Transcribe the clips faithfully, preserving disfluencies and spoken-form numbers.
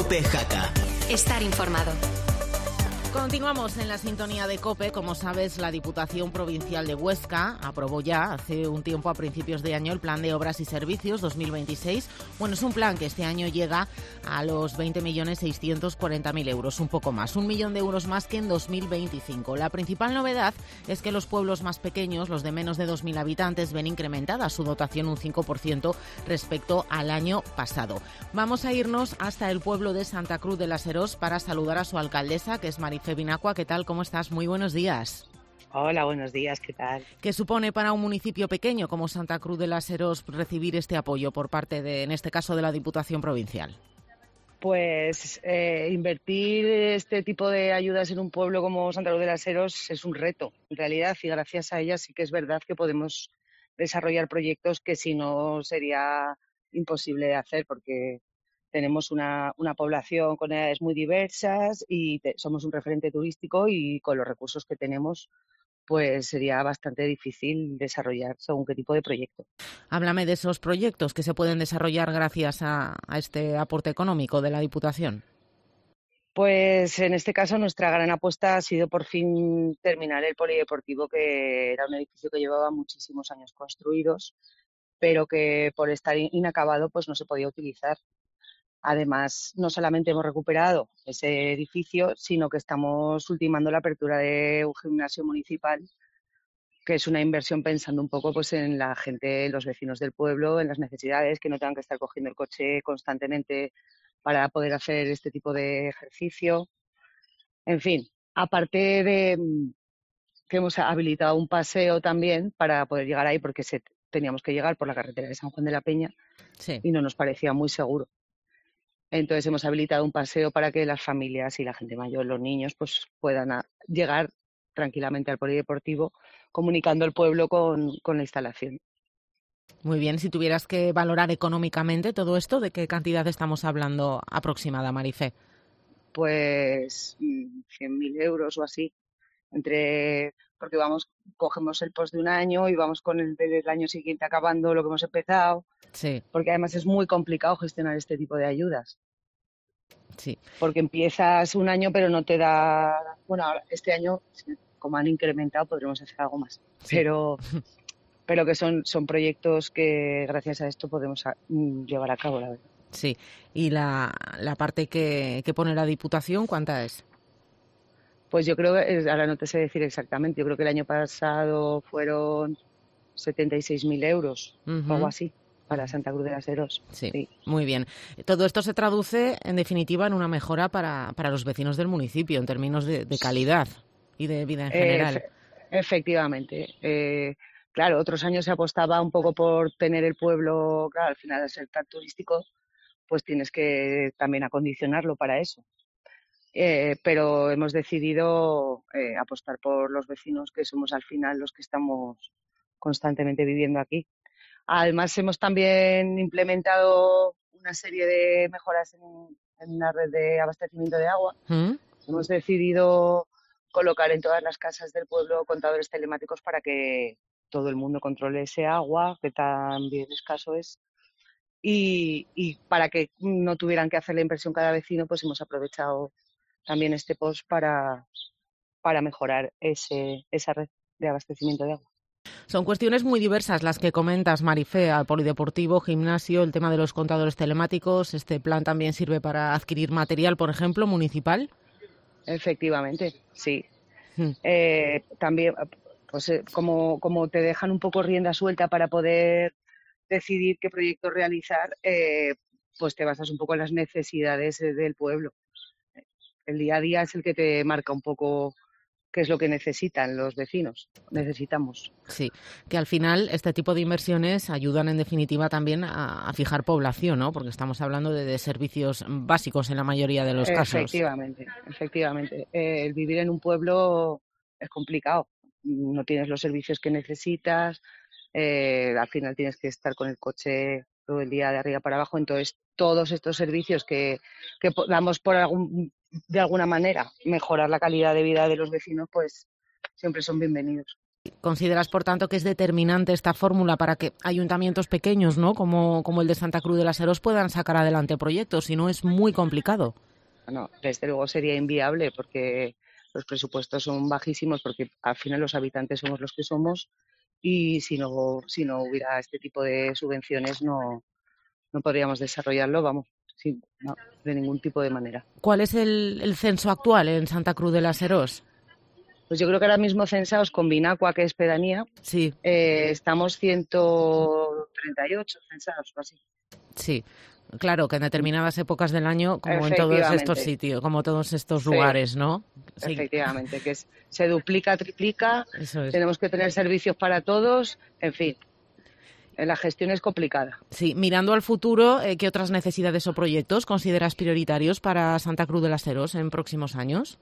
COPE Jaca. Estar informado. Continuamos en la sintonía de COPE. Como sabes, la Diputación Provincial de Huesca aprobó ya hace un tiempo, a principios de año, el Plan de Obras y Servicios dos mil veintiséis. Bueno, es un plan que este año llega a los veinte millones seiscientos cuarenta mil euros, un poco más, un millón de euros más que en dos mil veinticinco. La principal novedad es que los pueblos más pequeños, los de menos de dos mil habitantes, ven incrementada su dotación un cinco por ciento respecto al año pasado. Vamos a irnos hasta el pueblo de Santa Cruz de la Serós para saludar a su alcaldesa, que es Marifé Binacua. ¿Qué tal? ¿Cómo estás? Muy buenos días. Hola, buenos días. ¿Qué tal? ¿Qué supone para un municipio pequeño como Santa Cruz de la Serós recibir este apoyo por parte de, en este caso, de la Diputación Provincial? Pues eh, invertir este tipo de ayudas en un pueblo como Santa Cruz de la Serós es un reto, en realidad, y gracias a ellas sí que es verdad que podemos desarrollar proyectos que si no sería imposible de hacer, porque tenemos una, una población con edades muy diversas y te, somos un referente turístico, y con los recursos que tenemos pues sería bastante difícil desarrollar según qué tipo de proyecto. Háblame de esos proyectos que se pueden desarrollar gracias a, a este aporte económico de la Diputación. Pues en este caso nuestra gran apuesta ha sido por fin terminar el polideportivo, que era un edificio que llevaba muchísimos años construidos, pero que por estar inacabado pues no se podía utilizar. Además, no solamente hemos recuperado ese edificio, sino que estamos ultimando la apertura de un gimnasio municipal, que es una inversión pensando un poco pues en la gente, los vecinos del pueblo, en las necesidades, que no tengan que estar cogiendo el coche constantemente para poder hacer este tipo de ejercicio. En fin, aparte de que hemos habilitado un paseo también para poder llegar ahí, porque se, teníamos que llegar por la carretera de San Juan de la Peña, sí, y no nos parecía muy seguro. Entonces hemos habilitado un paseo para que las familias y la gente mayor, los niños, pues puedan a, llegar tranquilamente al polideportivo, comunicando el pueblo con, con la instalación. Muy bien, si tuvieras que valorar económicamente todo esto, ¿de qué cantidad estamos hablando aproximada, Marifé? Pues cien mil euros o así, entre porque vamos, cogemos el post de un año y vamos con el del año siguiente acabando lo que hemos empezado. Sí. Porque además es muy complicado gestionar este tipo de ayudas. Sí. Porque empiezas un año pero no te da... Bueno, este año, como han incrementado, podremos hacer algo más. Sí. Pero, pero que son, son proyectos que gracias a esto podemos a, llevar a cabo, la verdad. Sí. ¿Y la, la parte que, que pone la Diputación, cuánta es? Pues yo creo que, ahora no te sé decir exactamente, yo creo que el año pasado fueron setenta y seis mil euros, uh-huh. o algo así, para Santa Cruz de la Serós. Sí, sí, muy bien. Todo esto se traduce, en definitiva, en una mejora para, para los vecinos del municipio, en términos de, de calidad y de vida en general. Eh, efectivamente. Eh, claro, otros años se apostaba un poco por tener el pueblo, claro, al final de ser tan turístico, pues tienes que también acondicionarlo para eso. Eh, pero hemos decidido eh, apostar por los vecinos, que somos al final los que estamos constantemente viviendo aquí. Además, hemos también implementado una serie de mejoras en, en la red de abastecimiento de agua. ¿Mm? Hemos decidido colocar en todas las casas del pueblo contadores telemáticos para que todo el mundo controle ese agua, que tan bien escaso es. Y, y para que no tuvieran que hacer la inversión cada vecino, pues hemos aprovechado también este post para, para mejorar ese, esa red de abastecimiento de agua. Son cuestiones muy diversas las que comentas, Marifé, al polideportivo, gimnasio, el tema de los contadores telemáticos. ¿Este plan también sirve para adquirir material, por ejemplo, municipal? Efectivamente, sí. Hmm. Eh, también, pues como, como te dejan un poco rienda suelta para poder decidir qué proyecto realizar, eh, pues te basas un poco en las necesidades del pueblo. El día a día es el que te marca un poco qué es lo que necesitan los vecinos, necesitamos. Sí, que al final este tipo de inversiones ayudan en definitiva también a, a fijar población, ¿no? Porque estamos hablando de, de servicios básicos en la mayoría de los casos. Efectivamente, efectivamente. Eh, el vivir en un pueblo es complicado, no tienes los servicios que necesitas, eh, al final tienes que estar con el coche todo el día de arriba para abajo, entonces todos estos servicios que, que damos por algún, de alguna manera mejorar la calidad de vida de los vecinos, pues siempre son bienvenidos. Consideras, por tanto, que es determinante esta fórmula para que ayuntamientos pequeños, ¿no?, como, como el de Santa Cruz de la Seros, puedan sacar adelante proyectos, si no es muy complicado. No, desde luego sería inviable porque los presupuestos son bajísimos, porque al final los habitantes somos los que somos y si no, si no hubiera este tipo de subvenciones no, no podríamos desarrollarlo, vamos, sí, no, de ningún tipo de manera. ¿Cuál es el, el censo actual en Santa Cruz de la Seros? Pues yo creo que ahora mismo censados con Binacua, que es pedanía, sí. eh, estamos ciento treinta y ocho censados o así. Sí, claro, que en determinadas épocas del año, como en todos estos sitios, como todos estos sí. lugares, ¿no? Sí. Efectivamente, que es, se duplica, triplica, Eso es. Tenemos que tener servicios para todos, en fin. La gestión es complicada. Sí, mirando al futuro, ¿qué otras necesidades o proyectos consideras prioritarios para Santa Cruz de la Seros en próximos años?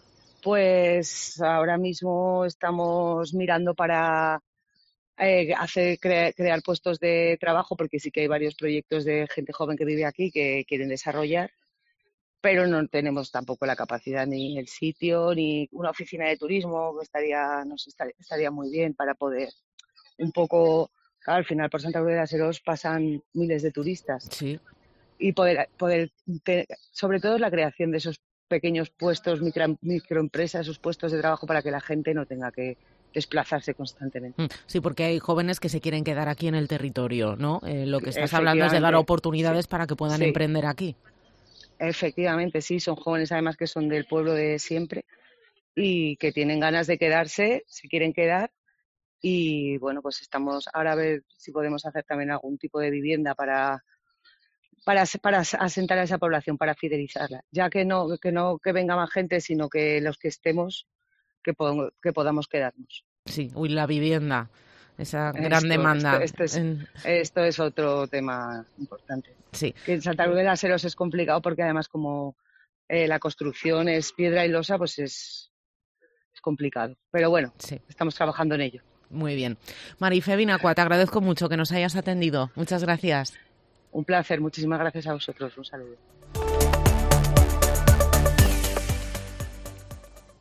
Pues ahora mismo estamos mirando para eh, hacer cre- crear puestos de trabajo, porque sí que hay varios proyectos de gente joven que vive aquí que quieren desarrollar, pero no tenemos tampoco la capacidad ni el sitio ni una oficina de turismo que estaría, nos estaría, estaría muy bien para poder un poco. Claro, al final por Santa Cruz de la Seros pasan miles de turistas. Sí. Y poder, poder te, sobre todo la creación de esos pequeños puestos, micro, microempresas, esos puestos de trabajo para que la gente no tenga que desplazarse constantemente. Sí, porque hay jóvenes que se quieren quedar aquí en el territorio, ¿no? Eh, lo que estás hablando es de dar oportunidades sí. para que puedan sí. emprender aquí. Efectivamente, sí, son jóvenes además que son del pueblo de siempre y que tienen ganas de quedarse, se quieren quedar. Y bueno, pues estamos ahora a ver si podemos hacer también algún tipo de vivienda para, para, para asentar a esa población, para fidelizarla. Ya que no, que no que venga más gente, sino que los que estemos, que, pod- que podamos quedarnos. Sí, uy, la vivienda, esa Esto, gran demanda. Esto, esto, es, en... esto es otro tema importante. Sí. Que en Santa Cruz de la Seros es complicado porque además como eh, la construcción es piedra y losa, pues es, es complicado. Pero bueno, sí. estamos trabajando en ello. Muy bien. Marife Binacua, te agradezco mucho que nos hayas atendido. Muchas gracias. Un placer, muchísimas gracias a vosotros. Un saludo.